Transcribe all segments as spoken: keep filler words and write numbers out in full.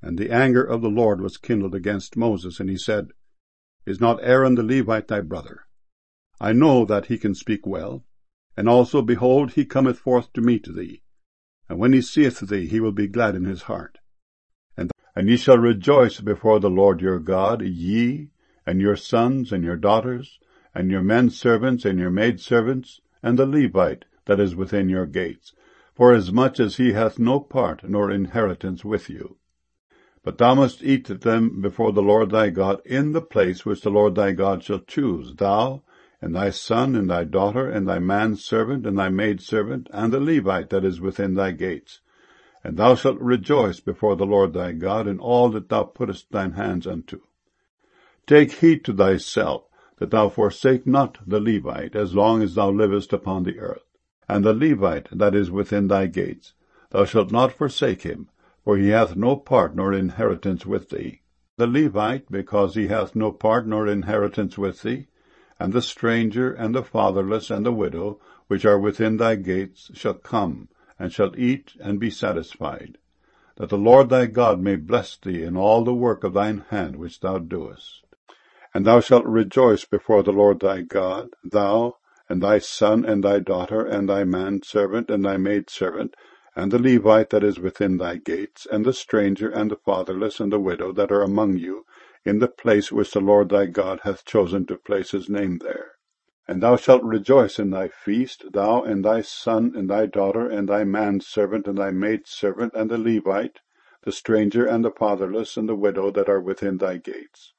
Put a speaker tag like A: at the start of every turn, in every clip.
A: And the anger of the Lord was kindled against Moses, and he said, Is not Aaron the Levite thy brother? I know that he can speak well, and also, behold, he cometh forth to meet thee. And when he seeth thee, he will be glad in his heart. And, and ye shall rejoice before the Lord your God, ye, and your sons, and your daughters, and your men servants, and your maid servants, and the Levite that is within your gates, forasmuch as he hath no part nor inheritance with you. But thou must eat them before the Lord thy God in the place which the Lord thy God shall choose, thou, and thy son, and thy daughter, and thy manservant, and thy maidservant, and the Levite that is within thy gates. And thou shalt rejoice before the Lord thy God in all that thou puttest thine hands unto. Take heed to thyself, that thou forsake not the Levite, as long as thou livest upon the earth. And the Levite that is within thy gates, thou shalt not forsake him, for he hath no part nor inheritance with thee. The Levite, because he hath no part nor inheritance with thee, and the stranger, and the fatherless, and the widow, which are within thy gates, shall come, and shall eat, and be satisfied, that the Lord thy God may bless thee in all the work of thine hand which thou doest. And thou shalt rejoice before the Lord thy God, thou, and thy son, and thy daughter, and thy manservant, and thy maidservant, and the Levite that is within thy gates, and the stranger, and the fatherless, and the widow that are among you, in the place which the Lord thy God hath chosen to place his name there. And thou shalt rejoice in thy feast, thou, and thy son, and thy daughter, and thy manservant, and thy maidservant, and the Levite, the stranger, and the fatherless, and the widow that are within thy gates.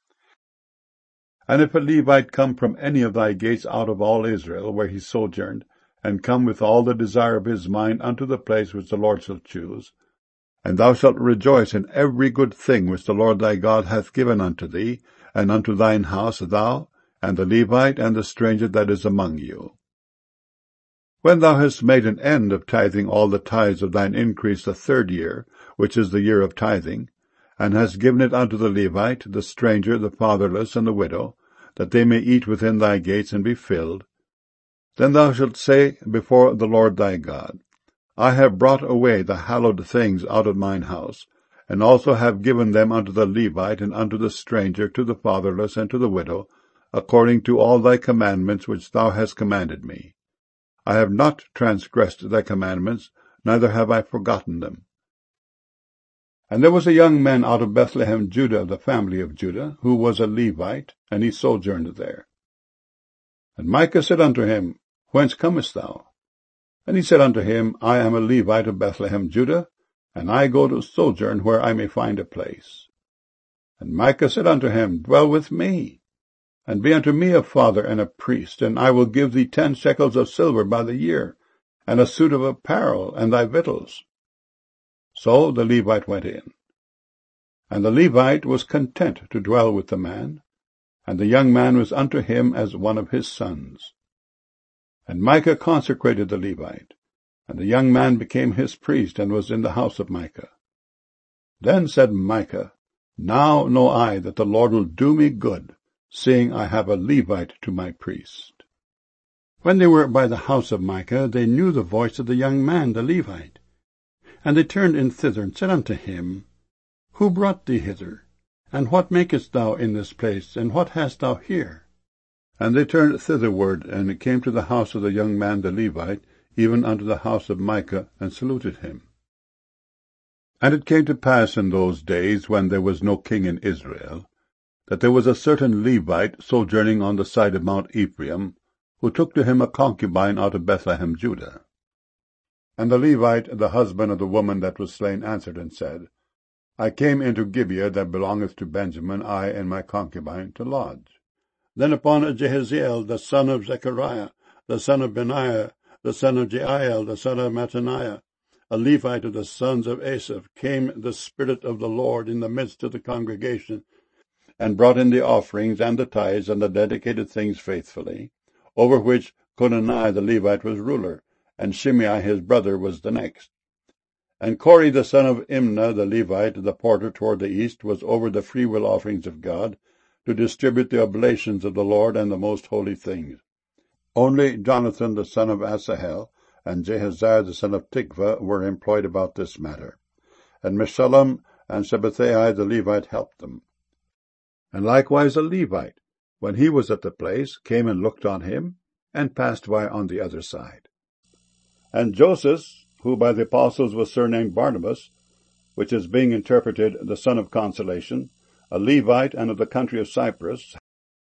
A: And if a Levite come from any of thy gates out of all Israel, where he sojourned, and come with all the desire of his mind unto the place which the Lord shall choose, and thou shalt rejoice in every good thing which the Lord thy God hath given unto thee, and unto thine house, thou, and the Levite, and the stranger that is among you. When thou hast made an end of tithing all the tithes of thine increase the third year, which is the year of tithing, and hast given it unto the Levite, the stranger, the fatherless, and the widow, that they may eat within thy gates and be filled, then thou shalt say before the Lord thy God, I have brought away the hallowed things out of mine house, and also have given them unto the Levite, and unto the stranger, to the fatherless, and to the widow, according to all thy commandments which thou hast commanded me. I have not transgressed thy commandments, neither have I forgotten them. And there was a young man out of Bethlehem, Judah, of the family of Judah, who was a Levite, and he sojourned there. And Micah said unto him, Whence comest thou? And he said unto him, I am a Levite of Bethlehem, Judah, and I go to sojourn where I may find a place. And Micah said unto him, Dwell with me, and be unto me a father and a priest, and I will give thee ten shekels of silver by the year, and a suit of apparel, and thy victuals. So the Levite went in. And the Levite was content to dwell with the man, and the young man was unto him as one of his sons. And Micah consecrated the Levite, and the young man became his priest, and was in the house of Micah. Then said Micah, Now know I that the Lord will do me good, seeing I have a Levite to my priest. When they were by the house of Micah, they knew the voice of the young man, the Levite. And they turned in thither, and said unto him, Who brought thee hither? And what makest thou in this place, and what hast thou here? And they turned thitherward, and came to the house of the young man the Levite, even unto the house of Micah, and saluted him. And it came to pass in those days, when there was no king in Israel, that there was a certain Levite sojourning on the side of Mount Ephraim, who took to him a concubine out of Bethlehem, Judah. And the Levite, the husband of the woman that was slain, answered and said, I came into Gibeah that belongeth to Benjamin, I and my concubine, to lodge. Then upon Jehaziel, the son of Zechariah, the son of Benaiah, the son of Jeiel, the son of Mattaniah, a Levite of the sons of Asaph, came the Spirit of the Lord in the midst of the congregation, and brought in the offerings and the tithes and the dedicated things faithfully, over which Conaniah the Levite was ruler, and Shimei his brother was the next. And Kori the son of Imnah the Levite, the porter toward the east, was over the freewill offerings of God, to distribute the oblations of the Lord and the most holy things. Only Jonathan the son of Asahel and Jehaziah the son of Tikvah were employed about this matter. And Meshullam and Shabbethai the Levite helped them. And likewise a Levite, when he was at the place, came and looked on him, and passed by on the other side. And Joseph, who by the apostles was surnamed Barnabas, which is being interpreted the son of consolation, a Levite and of the country of Cyprus,